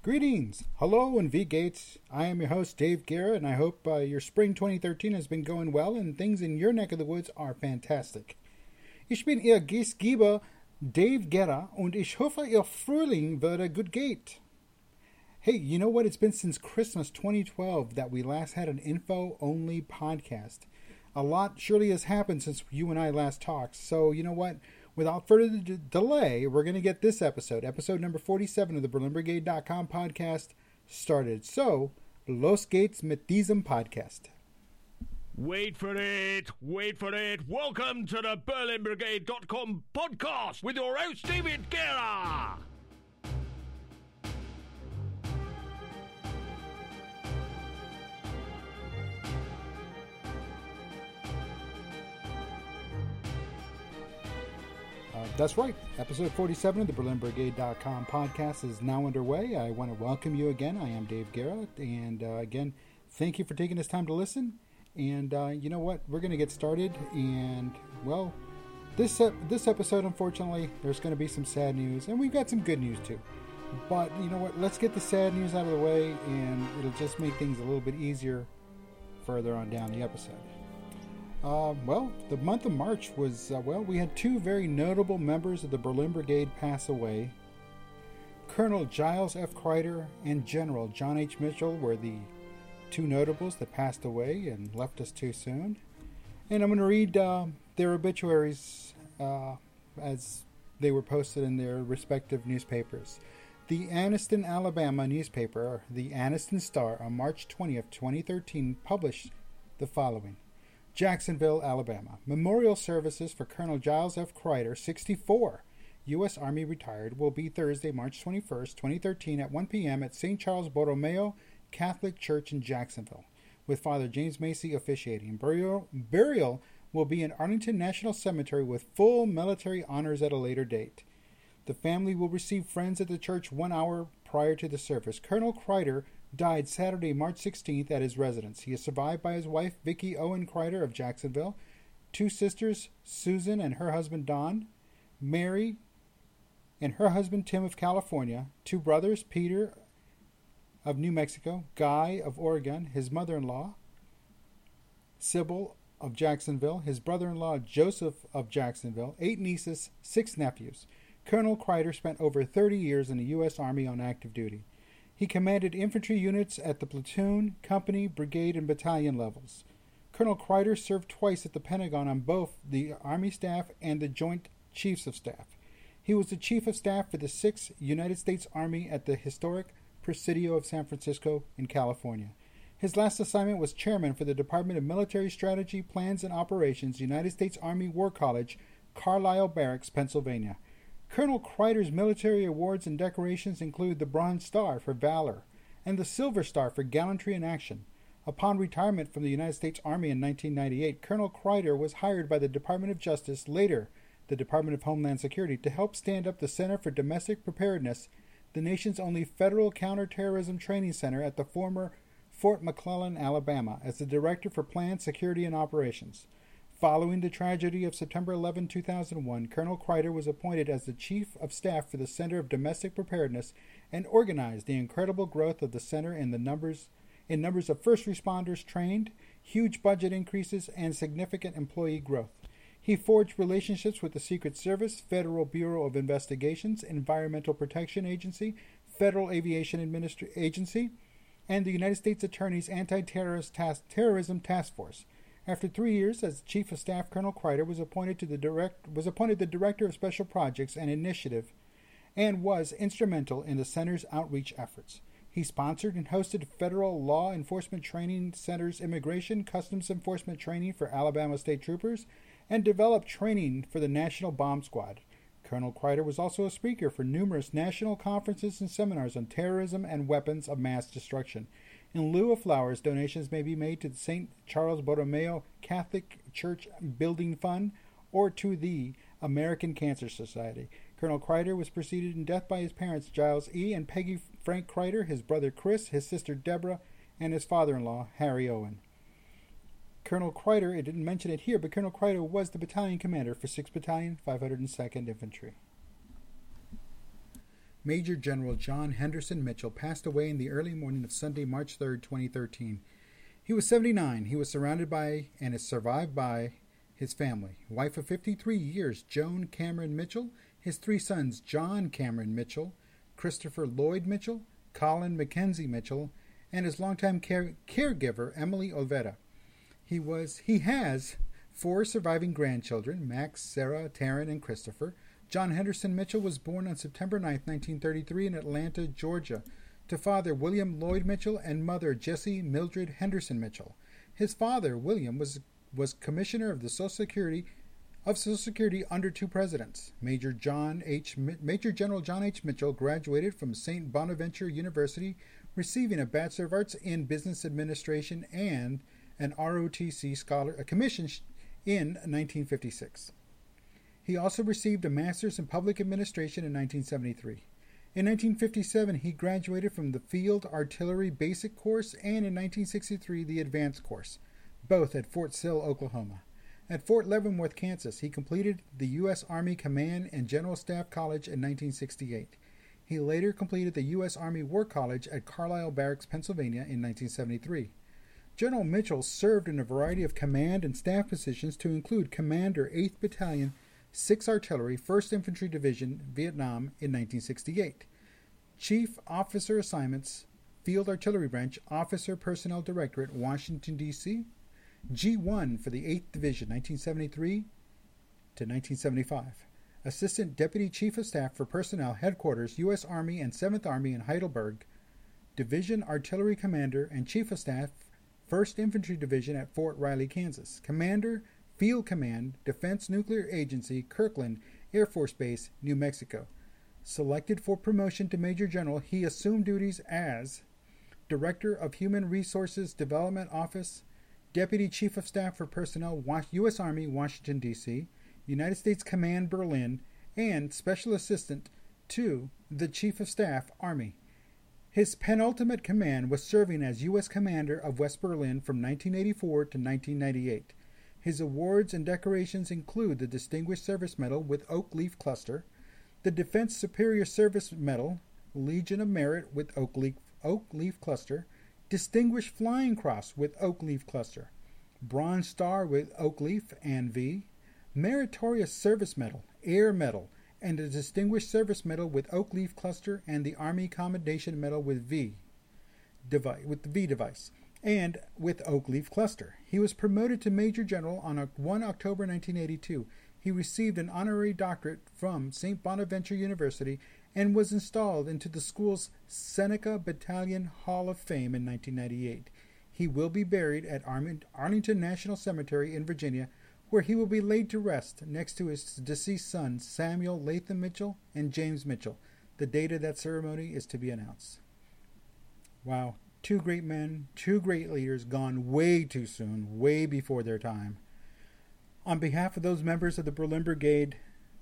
Greetings, hello, and V-Gates. I am your host, Dave Guerra, and I hope your spring 2013 has been going well and things in your neck of the woods are fantastic. Ich bin Ihr Gastgeber, Dave Guerra, und ich hoffe, Ihr Frühling würde gut geht. Hey, you know what? It's been since Christmas 2012 that we last had an info-only podcast. A lot surely has happened since you and I last talked, so you know what? Without further delay, we're going to get this episode number 47 of the BerlinBrigade.com podcast, started. So, los geht's mit diesem Podcast. Wait for it. Welcome to the BerlinBrigade.com podcast with your host, David Guerra. That's right. Episode 47 of the BerlinBrigade.com podcast is now underway. I want to welcome you again. I am Dave Guerra, and again, thank you for taking this time to listen. And you know what? We're going to get started. And well, this episode, unfortunately, there's going to be some sad news, and we've got some good news too. But you know what? Let's get the sad news out of the way, and it'll just make things a little bit easier further on down the episode. Well, the month of March was, we had two very notable members of the Berlin Brigade pass away. Colonel Giles F. Kreider and General John H. Mitchell were the two notables that passed away and left us too soon. And I'm going to read their obituaries as they were posted in their respective newspapers. The Anniston, Alabama newspaper, the Anniston Star, on March 20th, 2013, published the following. Jacksonville, Alabama. Memorial services for Colonel Giles F. Kreider, 64, U.S. Army retired, will be Thursday, March 21st, 2013 at 1 p.m. at St. Charles Borromeo Catholic Church in Jacksonville, with Father James Macy officiating. Burial will be in Arlington National Cemetery with full military honors at a later date. The family will receive friends at the church 1 hour prior to the service. Colonel Kreider died Saturday, March 16th at his residence. He is survived by his wife, Vicki Owen Kreider of Jacksonville, two sisters, Susan and her husband Don, Mary and her husband Tim of California, two brothers, Peter of New Mexico, Guy of Oregon, his mother-in-law, Sybil of Jacksonville, his brother-in-law Joseph of Jacksonville, 8 nieces, 6 nephews. Colonel Kreider spent over 30 years in the U.S. Army on active duty. He commanded infantry units at the platoon, company, brigade, and battalion levels. Colonel Kreider served twice at the Pentagon on both the Army Staff and the Joint Chiefs of Staff. He was the Chief of Staff for the 6th United States Army at the historic Presidio of San Francisco in California. His last assignment was chairman for the Department of Military Strategy, Plans, and Operations, United States Army War College, Carlisle Barracks, Pennsylvania. Colonel Kreider's military awards and decorations include the Bronze Star for Valor and the Silver Star for Gallantry in Action. Upon retirement from the United States Army in 1998, Colonel Kreider was hired by the Department of Justice, later the Department of Homeland Security, to help stand up the Center for Domestic Preparedness, the nation's only federal counterterrorism training center at the former Fort McClellan, Alabama, as the Director for Plan, Security, and Operations. Following the tragedy of September 11, 2001, Colonel Kreider was appointed as the Chief of Staff for the Center of Domestic Preparedness and organized the incredible growth of the center in numbers of first responders trained, huge budget increases, and significant employee growth. He forged relationships with the Secret Service, Federal Bureau of Investigations, Environmental Protection Agency, Federal Aviation Agency, and the United States Attorney's Anti-Terrorism Task Force. After 3 years as Chief of Staff, Colonel Kreider was appointed the Director of Special Projects and Initiative and was instrumental in the center's outreach efforts. He sponsored and hosted Federal Law Enforcement Training Center's Immigration Customs Enforcement Training for Alabama State Troopers and developed training for the National Bomb Squad. Colonel Kreider was also a speaker for numerous national conferences and seminars on terrorism and weapons of mass destruction. In lieu of flowers, donations may be made to the St. Charles Borromeo Catholic Church Building Fund or to the American Cancer Society. Colonel Kreider was preceded in death by his parents, Giles E. and Peggy Frank Kreider, his brother Chris, his sister Deborah, and his father-in-law, Harry Owen. Colonel Kreider, it didn't mention it here, but Colonel Kreider was the battalion commander for 6th Battalion, 502nd Infantry. Major General John Henderson Mitchell passed away in the early morning of Sunday, March 3, 2013. He was 79. He was surrounded by and is survived by his family. Wife of 53 years, Joan Cameron Mitchell. His 3 sons, John Cameron Mitchell, Christopher Lloyd Mitchell, Colin Mackenzie Mitchell, and his longtime caregiver, Emily Olvera. He has 4 surviving grandchildren, Max, Sarah, Taryn, and Christopher. John Henderson Mitchell was born on September 9, 1933 in Atlanta, Georgia, to father William Lloyd Mitchell and mother Jessie Mildred Henderson Mitchell. His father, William, was commissioner of the Social Security under 2 presidents. Major General John H. Mitchell graduated from St. Bonaventure University, receiving a Bachelor of Arts in Business Administration and an ROTC commission in 1956. He also received a Master's in Public Administration in 1973. In 1957, he graduated from the Field Artillery Basic Course and in 1963 the Advanced Course, both at Fort Sill, Oklahoma. At Fort Leavenworth, Kansas, he completed the U.S. Army Command and General Staff College in 1968. He later completed the U.S. Army War College at Carlisle Barracks, Pennsylvania in 1973. General Mitchell served in a variety of command and staff positions to include Commander 8th Battalion, 6th Artillery, 1st Infantry Division, Vietnam in 1968. Chief Officer Assignments, Field Artillery Branch, Officer Personnel Directorate, Washington, D.C., G1 for the 8th Division, 1973 to 1975. Assistant Deputy Chief of Staff for Personnel, Headquarters, U.S. Army and 7th Army in Heidelberg, Division Artillery Commander and Chief of Staff, 1st Infantry Division at Fort Riley, Kansas. Commander, Field Command, Defense Nuclear Agency, Kirkland Air Force Base, New Mexico. Selected for promotion to Major General, he assumed duties as Director of Human Resources Development Office, Deputy Chief of Staff for Personnel, U.S. Army, Washington, D.C., United States Command, Berlin, and Special Assistant to the Chief of Staff, Army. His penultimate command was serving as U.S. Commander of West Berlin from 1984 to 1998. His awards and decorations include the Distinguished Service Medal with Oak Leaf Cluster, the Defense Superior Service Medal, Legion of Merit with Oak Leaf Cluster, Distinguished Flying Cross with Oak Leaf Cluster, Bronze Star with Oak Leaf and V, Meritorious Service Medal, Air Medal, and a Distinguished Service Medal with Oak Leaf Cluster and the Army Commendation Medal with the V device, and with Oak Leaf Cluster. He was promoted to Major General on 1 October 1982. He received an honorary doctorate from St. Bonaventure University and was installed into the school's Seneca Battalion Hall of Fame in 1998. He will be buried at Arlington National Cemetery in Virginia, where he will be laid to rest next to his deceased sons, Samuel Latham Mitchell and James Mitchell. The date of that ceremony is to be announced. Wow. 2 great men, 2 great leaders, gone way too soon, way before their time. On behalf of those members of the Berlin Brigade,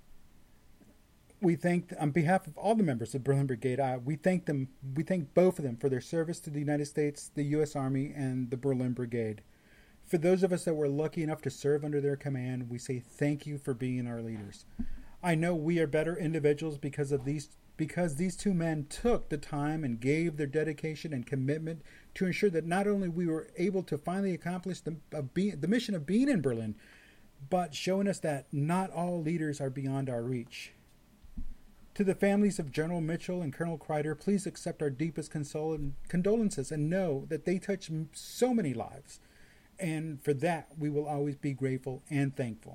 on behalf of all the members of the Berlin Brigade, we thank both of them for their service to the United States, the U.S. Army, and the Berlin Brigade. For those of us that were lucky enough to serve under their command, we say thank you for being our leaders. I know we are better individuals because these 2 men took the time and gave their dedication and commitment to ensure that not only we were able to finally accomplish the mission of being in Berlin, but showing us that not all leaders are beyond our reach. To the families of General Mitchell and Colonel Kreider, please accept our deepest condolences and know that they touched so many lives. And for that, we will always be grateful and thankful.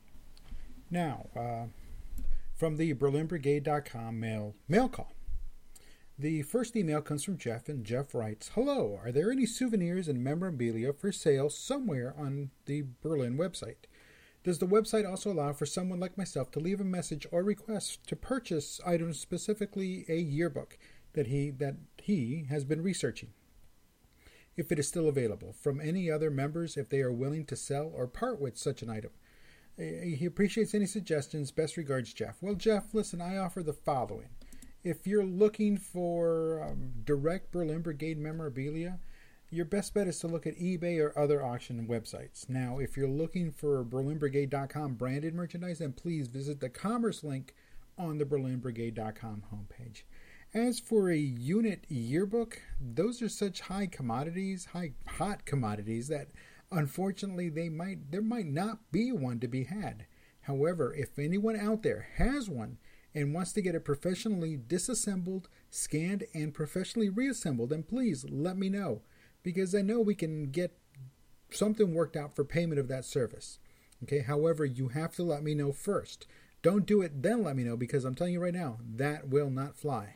Now, from the BerlinBrigade.com mail call. The first email comes from Jeff, and Jeff writes, "Hello, are there any souvenirs and memorabilia for sale somewhere on the Berlin website? Does the website also allow for someone like myself to leave a message or request to purchase items, specifically a yearbook that he has been researching, if it is still available, from any other members if they are willing to sell or part with such an item? He appreciates any suggestions. Best regards, Jeff." Well, Jeff, listen, I offer the following. If you're looking for direct Berlin Brigade memorabilia, your best bet is to look at eBay or other auction websites. Now, if you're looking for BerlinBrigade.com branded merchandise, then please visit the commerce link on the BerlinBrigade.com homepage. As for a unit yearbook, those are such hot commodities that unfortunately there might not be one to be had. However, if anyone out there has one and wants to get it professionally disassembled, scanned, and professionally reassembled, then please let me know, because I know we can get something worked out for payment of that service. Okay, however, you have to let me know first. Don't do it, then let me know, because I'm telling you right now, that will not fly.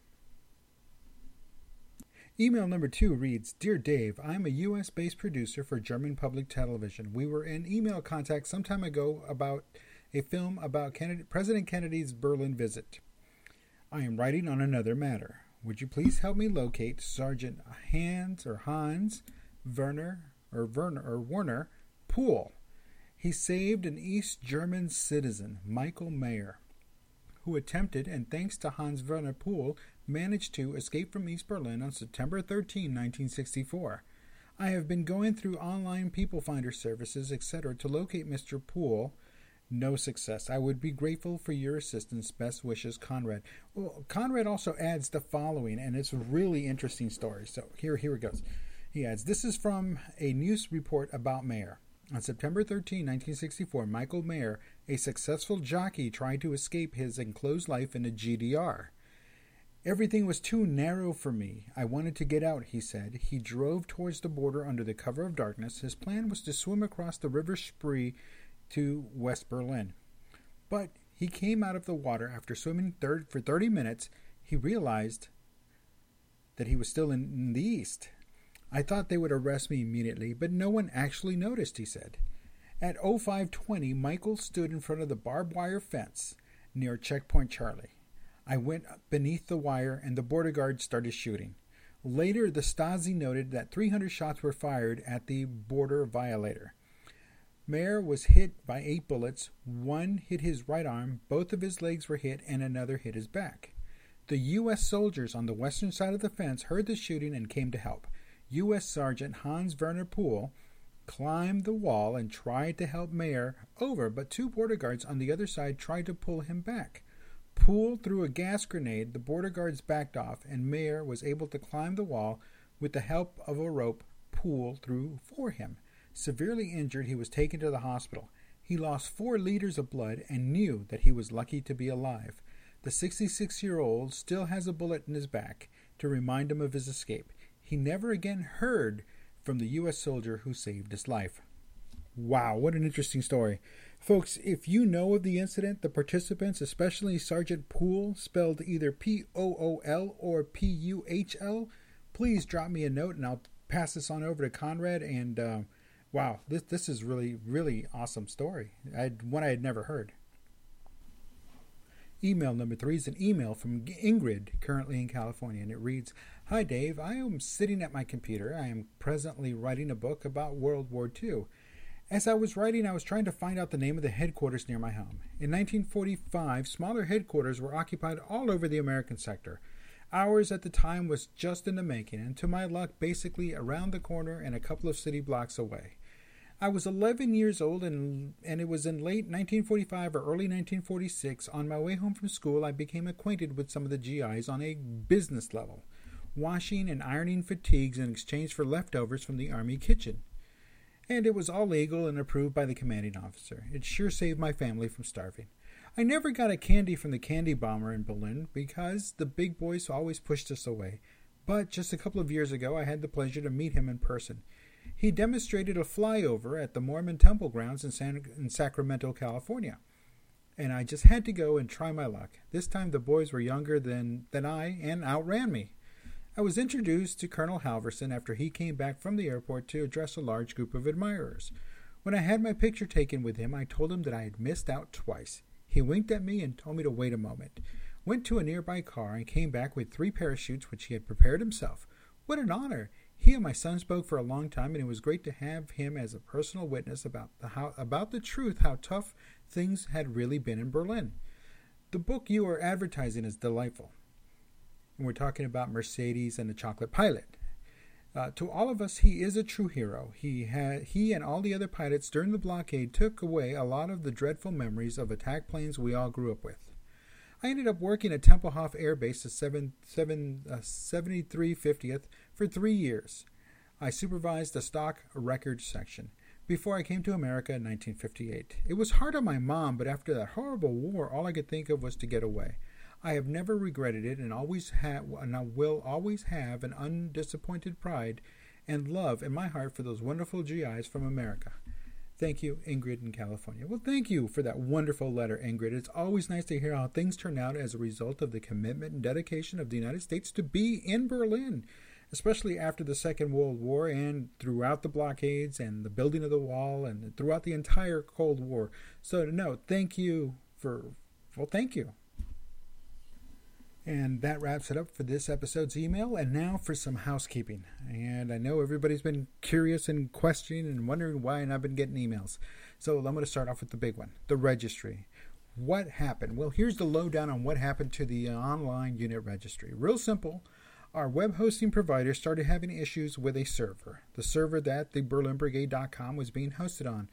Email number 2 reads, Dear Dave, I'm a U.S.-based producer for German public television. We were in email contact some time ago about a film about President Kennedy's Berlin visit. I am writing on another matter. Would you please help me locate Sergeant Hans Werner Poole? He saved an East German citizen, Michael Mayer, who attempted, and thanks to Hans Werner Poole, managed to escape from East Berlin on September 13, 1964. I have been going through online people finder services, etc., to locate Mr. Poole. No success. I would be grateful for your assistance. Best wishes, Conrad. Well, Conrad also adds the following, and it's a really interesting story. So here it goes. He adds, this is from a news report about Mayer. On September 13, 1964, Michael Mayer, a successful jockey, tried to escape his enclosed life in the GDR. Everything was too narrow for me. I wanted to get out, he said. He drove towards the border under the cover of darkness. His plan was to swim across the River Spree to West Berlin. But he came out of the water after swimming for 30 minutes. He realized that he was still in the east. I thought they would arrest me immediately, but no one actually noticed, he said. At 05:20, Michael stood in front of the barbed wire fence near Checkpoint Charlie. I went beneath the wire and the border guard started shooting. Later, the Stasi noted that 300 shots were fired at the border violator. Mayer was hit by 8 bullets. One hit his right arm, both of his legs were hit, and another hit his back. The U.S. soldiers on the western side of the fence heard the shooting and came to help. U.S. Sergeant Hans Werner Poole climbed the wall and tried to help Mayer over, but 2 border guards on the other side tried to pull him back. Poole threw a gas grenade, the border guards backed off, and Mayer was able to climb the wall with the help of a rope Poole threw for him. Severely injured, he was taken to the hospital. He lost 4 liters of blood and knew that he was lucky to be alive. The 66-year-old still has a bullet in his back to remind him of his escape. He never again heard from the U.S. soldier who saved his life. Wow, what an interesting story. Folks, if you know of the incident, the participants, especially Sergeant Poole, spelled either P-O-O-L or P-U-H-L, please drop me a note and I'll pass this on over to Conrad. And wow, this is really, really awesome story. One I had never heard. Email number 3 is an email from Ingrid, currently in California, and it reads, Hi Dave, I am sitting at my computer. I am presently writing a book about World War II. As I was writing, I was trying to find out the name of the headquarters near my home. In 1945, smaller headquarters were occupied all over the American sector. Ours at the time was just in the making, and to my luck, basically around the corner and a couple of city blocks away. I was 11 years old, and it was in late 1945 or early 1946, on my way home from school, I became acquainted with some of the GIs on a business level, washing and ironing fatigues in exchange for leftovers from the Army kitchen. And it was all legal and approved by the commanding officer. It sure saved my family from starving. I never got a candy from the candy bomber in Berlin because the big boys always pushed us away. But just a couple of years ago, I had the pleasure to meet him in person. He demonstrated a flyover at the Mormon Temple grounds in Sacramento, California. And I just had to go and try my luck. This time the boys were younger than I and outran me. I was introduced to Colonel Halverson after he came back from the airport to address a large group of admirers. When I had my picture taken with him, I told him that I had missed out twice. He winked at me and told me to wait a moment, went to a nearby car, and came back with 3 parachutes which he had prepared himself. What an honor! He and my son spoke for a long time, and it was great to have him as a personal witness about the truth, how tough things had really been in Berlin. The book you are advertising is delightful. And we're talking about Mercedes and the Chocolate Pilot. To all of us, he is a true hero. He and all the other pilots during the blockade took away a lot of the dreadful memories of attack planes we all grew up with. I ended up working at Tempelhof Air Base, 7350th, for 3 years. I supervised the stock records section before I came to America in 1958. It was hard on my mom, but after that horrible war, all I could think of was to get away. I have never regretted it, and I will always have an undisappointed pride and love in my heart for those wonderful GIs from America. Thank you, Ingrid in California. Well, thank you for that wonderful letter, Ingrid. It's always nice to hear how things turn out as a result of the commitment and dedication of the United States to be in Berlin, especially after the Second World War and throughout the blockades and the building of the wall and throughout the entire Cold War. So, no, thank you. And that wraps it up for this episode's email. And now for some housekeeping. And I know everybody's been curious and questioning and wondering why I've been getting emails. So I'm going to start off with the big one, the registry. What happened? Well, here's the lowdown on what happened to the online unit registry. Real simple. Our web hosting provider started having issues with a server. The server that the BerlinBrigade.com was being hosted on.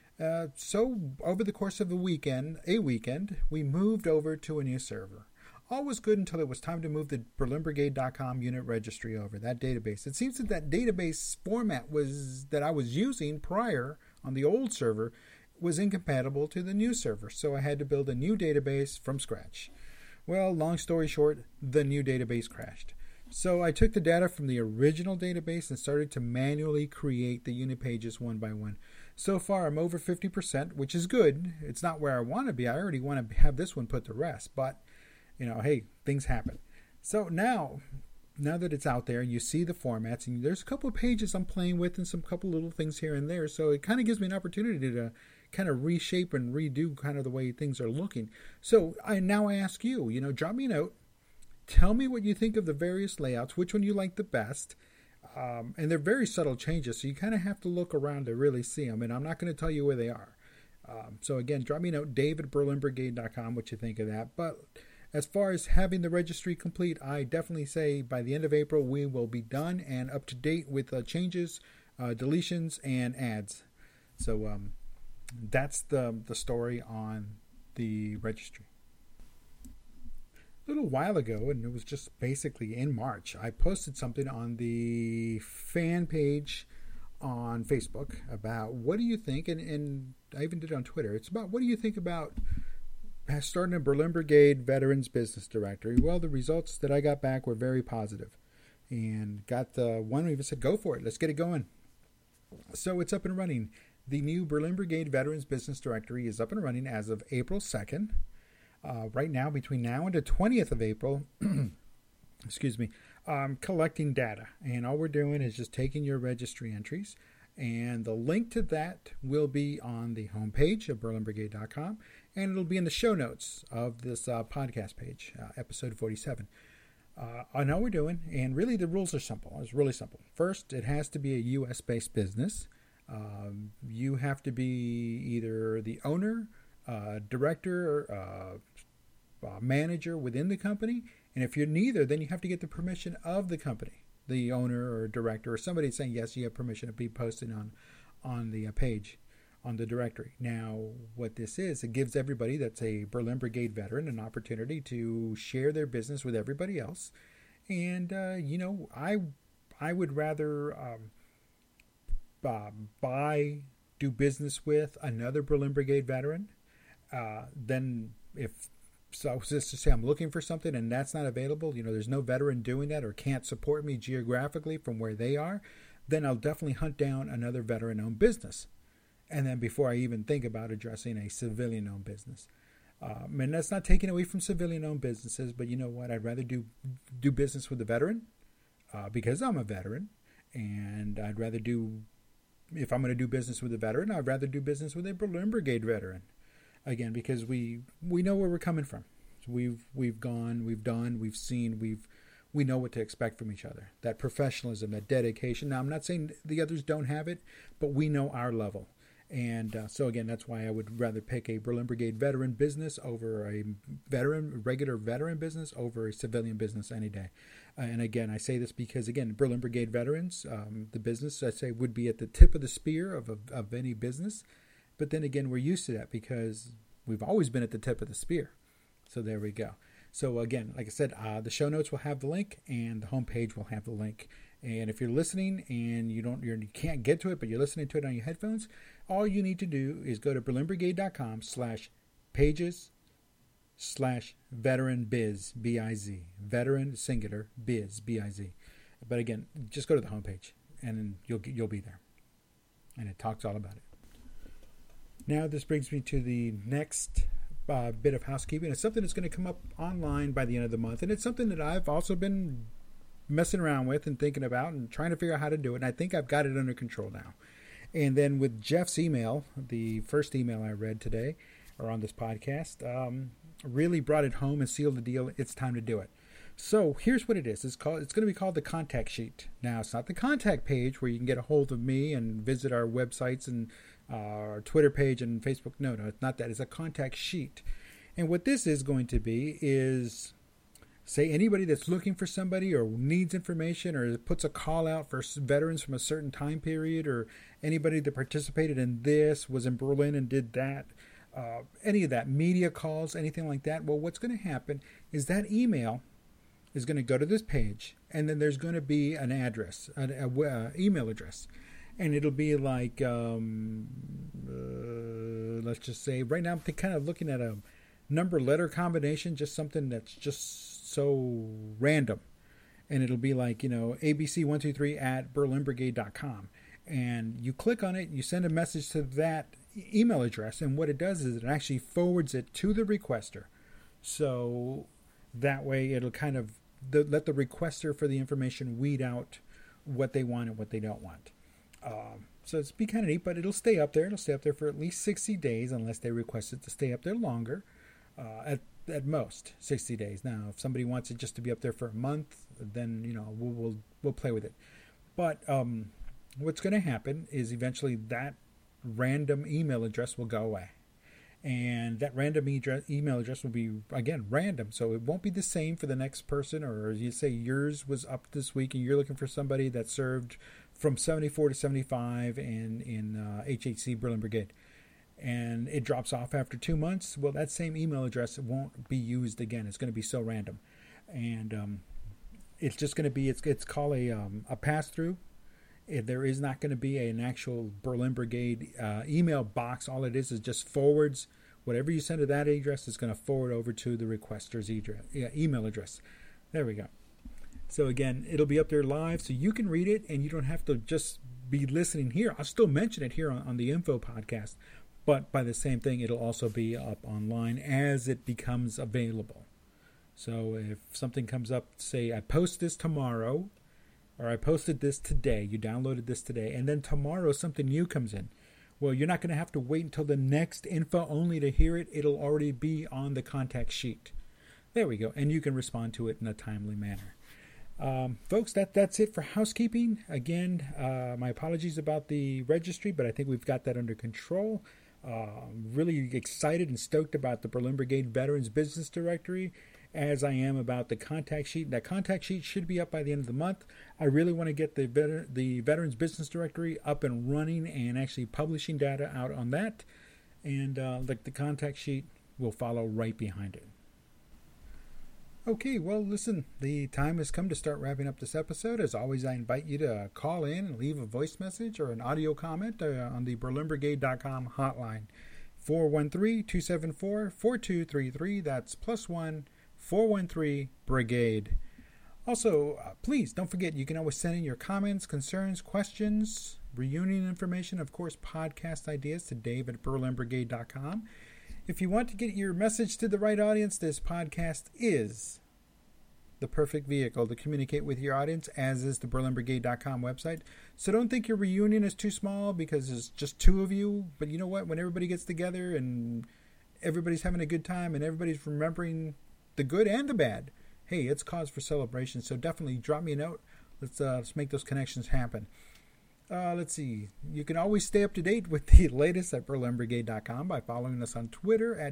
So over the course of a weekend, we moved over to a new server. All was good until it was time to move the BerlinBrigade.com unit registry over, that database. It seems that database format that I was using prior on the old server was incompatible to the new server, so I had to build a new database from scratch. Well, long story short, the new database crashed. So I took the data from the original database and started to manually create the unit pages one by one. So far, I'm over 50%, which is good. It's not where I want to be. I already want to have this one put to rest, but hey, things happen. So now that it's out there and you see the formats, and there's a couple of pages I'm playing with and some couple little things here and there. So it kind of gives me an opportunity to kind of reshape and redo kind of the way things are looking. So I ask you, drop me a note. Tell me what you think of the various layouts, which one you like the best. And they're very subtle changes, so you kind of have to look around to really see them. And I'm not going to tell you where they are. So again, drop me a note, dave@berlinbrigade.com, what you think of that. But as far as having the registry complete, I definitely say by the end of April, we will be done and up to date with changes, deletions, and ads. So that's the story on the registry. A little while ago, and it was just basically in March, I posted something on the fan page on Facebook about what do you think, and I even did it on Twitter. It's about what do you think about starting a Berlin Brigade Veterans Business Directory. Well, the results that I got back were very positive, and got the one who even said, go for it, let's get it going. So it's up and running. The new Berlin Brigade Veterans Business Directory is up and running as of April 2nd. Right now, between now and the 20th of April, collecting data. And all we're doing is just taking your registry entries. And the link to that will be on the homepage of BerlinBrigade.com. And it'll be in the show notes of this podcast page, episode 47. And all we're doing, and really the rules are simple. It's really simple. First, it has to be a U.S.-based business. You have to be either the owner, director, manager within the company. And if you're neither, then you have to get the permission of the company, the owner or director, or somebody saying, yes, you have permission to be posted on the page, on the directory. Now, what this is, it gives everybody that's a Berlin Brigade veteran an opportunity to share their business with everybody else. And, I would rather do business with another Berlin Brigade veteran then so just to say I'm looking for something and that's not available, there's no veteran doing that or can't support me geographically from where they are, then I'll definitely hunt down another veteran-owned business. And then before I even think about addressing a civilian-owned business. And that's not taking away from civilian-owned businesses, but you know what? I'd rather do business with a veteran because I'm a veteran, and I'd rather if I'm going to do business with a veteran, I'd rather do business with a Berlin Brigade veteran. Again, because we know where we're coming from. So we've gone, we've done, we've seen, we know what to expect from each other. That professionalism, that dedication. Now, I'm not saying the others don't have it, but we know our level. And so again, that's why I would rather pick a Berlin Brigade veteran business over a regular veteran business over a civilian business any day. And again, I say this because, again, Berlin Brigade veterans, the business, I say, would be at the tip of the spear of any business. But then again, we're used to that because we've always been at the tip of the spear. So there we go. So again, like I said, the show notes will have the link, and the homepage will have the link. And if you're listening and you can't get to it, but you're listening to it on your headphones, all you need to do is go to berlinbrigade.com/pages/veteran-biz, B-I-Z, veteran singular biz, B-I-Z. But again, just go to the homepage, and then you'll be there, and it talks all about it. Now this brings me to the next bit of housekeeping. It's something that's going to come up online by the end of the month, and it's something that I've also been messing around with and thinking about and trying to figure out how to do it, and I think I've got it under control now. And then with Jeff's email, the first email I read today, or on this podcast, really brought it home and sealed the deal. It's time to do it. So here's what it is. It's going to be called the contact sheet. Now, it's not the contact page where you can get a hold of me and visit our websites and our Twitter page and Facebook. No, it's not that. It's a contact sheet. And what this is going to be is, say, anybody that's looking for somebody or needs information or puts a call out for veterans from a certain time period, or anybody that participated in this, was in Berlin and did that, any of that, media calls, anything like that. Well, what's going to happen is that email is going to go to this page, and then there's going to be an address, an email address. And it'll be like, let's just say, right now I'm kind of looking at a number-letter combination, just something that's just so random. And it'll be like, abc123@berlinbrigade.com. And you click on it, you send a message to that email address, and what it does is it actually forwards it to the requester. So that way it'll kind of let the requester for the information weed out what they want and what they don't want. So it's be kind of neat, but it'll stay up there. It'll stay up there for at least 60 days unless they request it to stay up there longer. At most 60 days. Now, if somebody wants it just to be up there for a month, then we'll play with it. But what's going to happen is eventually that random email address will go away, and that random email address will be, again, random. So it won't be the same for the next person. Or you say yours was up this week and you're looking for somebody that served from 74 to 75 in HHC Berlin Brigade, and it drops off after 2 months. Well, that same email address won't be used again. It's going to be so random, and it's just going to be it's called a pass-through. There is not going to be an actual Berlin Brigade email box. All it is just forwards. Whatever you send to that address is going to forward over to the requester's email address. There we go. So again, it'll be up there live, so you can read it, and you don't have to just be listening here. I'll still mention it here on the info podcast, but by the same thing, it'll also be up online as it becomes available. So if something comes up, say I post this tomorrow, or I posted this today, you downloaded this today, and then tomorrow something new comes in. Well, you're not going to have to wait until the next info only to hear it. It'll already be on the contact sheet. There we go, and you can respond to it in a timely manner. Folks, that's it for housekeeping. Again, my apologies about the registry, but I think we've got that under control. Really excited and stoked about the Berlin Brigade Veterans Business Directory, as I am about the contact sheet. That contact sheet should be up by the end of the month. I really want to get the Veterans Business Directory up and running and actually publishing data out on that. And the contact sheet will follow right behind it. Okay, well, listen, the time has come to start wrapping up this episode. As always, I invite you to call in and leave a voice message or an audio comment on the berlinbrigade.com hotline. 413-274-4233. That's +1 413-BRIGADE. Also, please don't forget, you can always send in your comments, concerns, questions, reunion information, of course, podcast ideas to dave@berlinbrigade.com. If you want to get your message to the right audience, this podcast is the perfect vehicle to communicate with your audience, as is the berlinbrigade.com website. So don't think your reunion is too small because it's just two of you. But you know what? When everybody gets together and everybody's having a good time and everybody's remembering the good and the bad, hey, it's cause for celebration. So definitely drop me a note. Let's make those connections happen. Let's see. You can always stay up to date with the latest at berlinbrigade.com by following us on Twitter at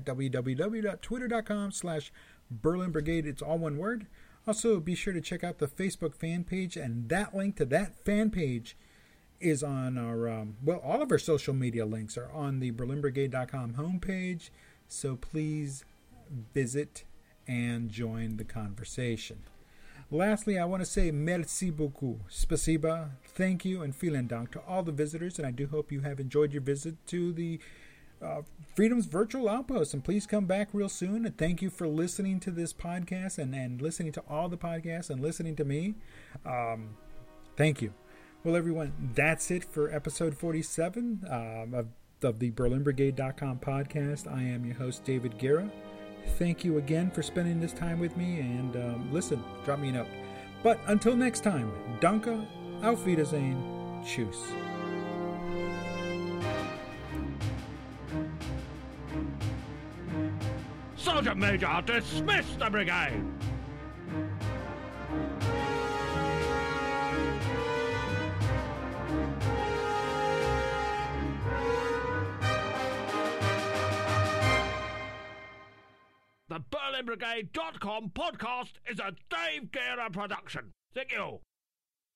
www.twitter.com/berlinbrigade. It's all one word. Also, be sure to check out the Facebook fan page, and that link to that fan page is on our, all of our social media links are on the berlinbrigade.com homepage. So please visit and join the conversation. Lastly, I want to say merci beaucoup, spasiba, thank you, and vielen Dank to all the visitors, and I do hope you have enjoyed your visit to the Freedom's Virtual Outpost, and please come back real soon, and thank you for listening to this podcast and listening to all the podcasts and listening to me. Thank you. Well, everyone, that's it for episode 47 of the BerlinBrigade.com podcast. I am your host, David Guerra. Thank you again for spending this time with me, and listen, drop me a note. But until next time, Danke, Auf Wiedersehen, Tschüss. Sergeant Major, dismiss the brigade! The BerlinBrigade.com podcast is a Dave Guerra production. Thank you.